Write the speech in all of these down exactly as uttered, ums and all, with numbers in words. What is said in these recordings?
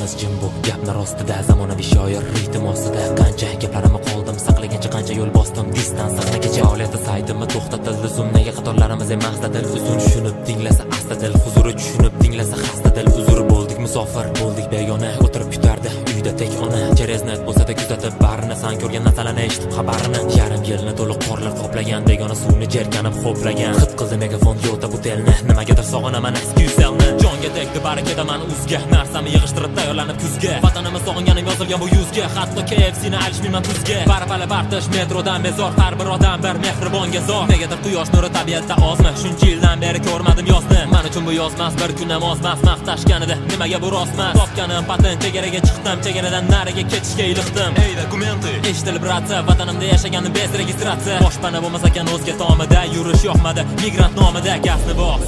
hammamiz jim bu gapni rostida, zamonaviy shoir ritm ostida. Qancha gaplarimni qoldim saqlagancha, qancha yo'l bosdim distansini kecha. Faoliyati saytimni to'xtatildi, zoomdagi qatorlarimiz emasda dil uzun. Tushunib tinglasa asta dil huzuri, tushunib tinglasa xasta dil uzuri. Bo'ldik musofir, bo'ldik begona, o'tirib kutardi uyda tek ona. Chereznat bo'lsa-da kuzatib barini, san ko'rgan narsalarni eshitib xabarini. Yarim yilni to'liq qorlar qoplagan, begona suvni jerkanib xo'plagan. Xit qildi megafon yo'ta bu telni, nimagadir sog'inaman ekskuzelni. Jonga tegdi barakaman uzga, narsami yig'ishtirib tayyorlanib kuzga. Vatanimiz sog'inganim yozilgan bu yuzga, hatto K F C ni alishmayman tuzga. Barabala bartish metrodan bezor, har bir odam bir mehribonga zor. Negadir quyosh nuri tabiatda ozmi, shuncha yildan beri ko'rmadim yozni. Men uchun bu yozmas bir kun ham ozmas, maqtashganida nimaga bu rostmas. Topganim patent, chegaraga chiqdim, chegaradan nariga ketishga iliqdim. Ey dokumenti eshitilib ratsa, vatanimda yashaganim bez registratsiya. Boshpana bo'lmasa ekan o'zga tomida, yurish yoqmadi migrant nomida. Gazni bos,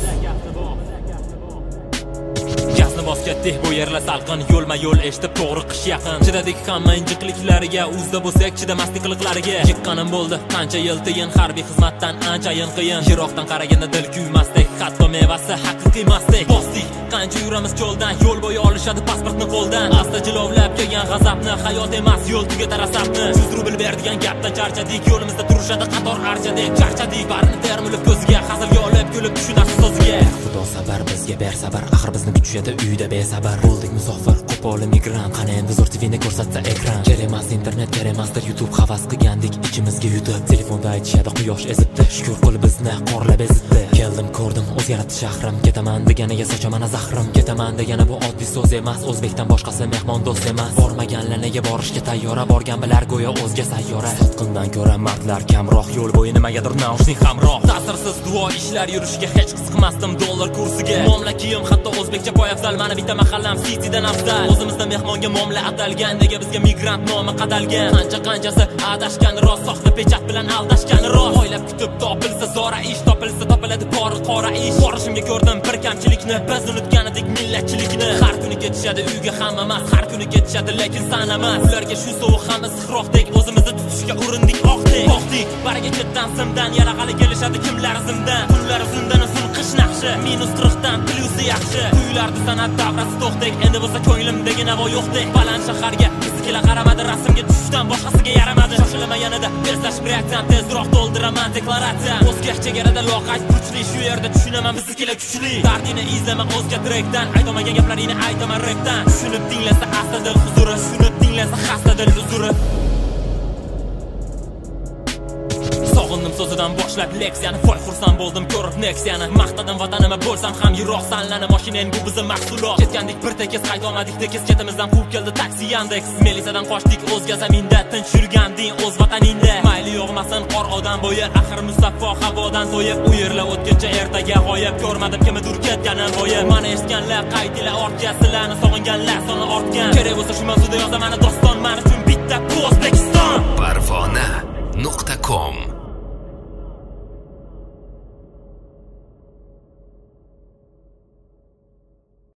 gazni bos ketdik, bu yerlar salqin, yo'lma yo'l eshitib to'g'ri qish yaqin. Chidadik hamma injiqliklariga, uzda bo'lsak chidamaslik qiliqlariga. Chiqqanim bo'ldi qancha yil tiyin, harbiy xizmatdan anchayin qiyin. Yiroqdan qaraganda dil kuymasdik, hatto mevasi haqiqiy emasdik. Bosdik qancha yuramiz cho'ldan, yo'l bo'yi olishadi pasportni qo'ldan. Asta jilovlab kelgan g'azabni, hayot emas yo'l tugatar asabni. yuz rubl berdigan gapdan charchadik, yo'limizda turishadi qator archadek. Charchadik barini termilib ko'ziga, hazilga olib kulib tushunarsiz so'ziga. Xudo sabar bizga ber sabar, axir bizni kuchaydi uyda besabar. Bo'ldik musofir, qo'pol migrant, qani endi zo'r T V'ni ko'rsatsa ekran. Kerak emas internet, kerak emasdir YouTube, havas qilgandik ichimizga yutib. Telefonda aytishadi quyosh ezibdi, shukur qil bizni qorlab ezibdi. Keldim ko'rdim o'zgaribdi shahrim, ketaman deganiga sochaman zahrim. Ketaman degani bu oddiy so'z emas, o'zbekdan boshqasi mehmon do'st emas. Bormaganlar nega borishga tayyora, borgan bilar go'yo o'zga sayyora. Sotqindan ko'ra mardlar kamroq, yo'l bo'yi nimagadir naushnik hamroh. Ta'sirsiz duo ishlar yurishiga hech qiziqmasdim dollar kursiga. Muomala kiyim hatto o'zbekcha poyafzal, mana bitta mahallam Citydan afzal. O'zimizda mehmonga muomala atalgan, nega bizga migrant nomi qadalgan. Qancha qanchasi adashgan rost, soxta pechat bilan aldashgan rost. Oylab kutib topilsa zora ish, topilsa topiladi pori qora ish. Borishimga ko'rdim bir kamchilikni, biz unutgan edik millatchilikni. Har kuni ketishadi uyga hamma emas, har kuni ketishadi lekin san emas. Ularga shu sovuq hamma sixroqdek, o'zimizni tutishga urindik oqdek. Oqdik bariga ketdan simdan, yaraqali kelishadi kimlar zimdan. Kunlar uzundan uzun qish naqshi, minus qirqdan plyusi yaxshi. Kuylardi san'at davrasi to'xtek, endi bo'lsa ko'nglimdagi navo yo'qdek. Baland shaharga bizkilar qaramadi, rasmga tushishdan boshqasiga yaramadi. Shoshilaman yanada bezlashib reaksiyam, tezroq to'ldiraman deklaratsiya. O'zga chegarada loqayd kuchli, shu yerda tushunaman bizkilar kuchli. Dardini izlama o'zga trekdan, aytolmagan gaplaringni aytaman repdan. Tushunib tinglasa asta dil huzuri, tushunib tinglasa xasta dil uzuri. Sog'indim so'zidan boshlab leksiyani, voy xursand bo'ldim ko'rib Nexia'ni. Maqtadim vatanimga bo'lsam ham yiroq sanlani, mashinang bu bizning mahsulot. Ketgandik bir tekis, qaytolmadik tekis, ketimizdan quvib keldi taksi Yandex. Melisadan qochdik o'zga zaminda, tinch yurganding o'z vataningda. Mayli yog'masin qor odam bo'yi, axir musaffo havodan to'yib. U yerlar o'tguncha ertaga g'oyib, ko'rmadim kimnidir ketgani g'oyib. Mana eshitganlar qaytdilar ortga, sizlarni sog'inganlar soni ortgan. Kerak bo'lsa shu mavzuda yozaman doston, men uchun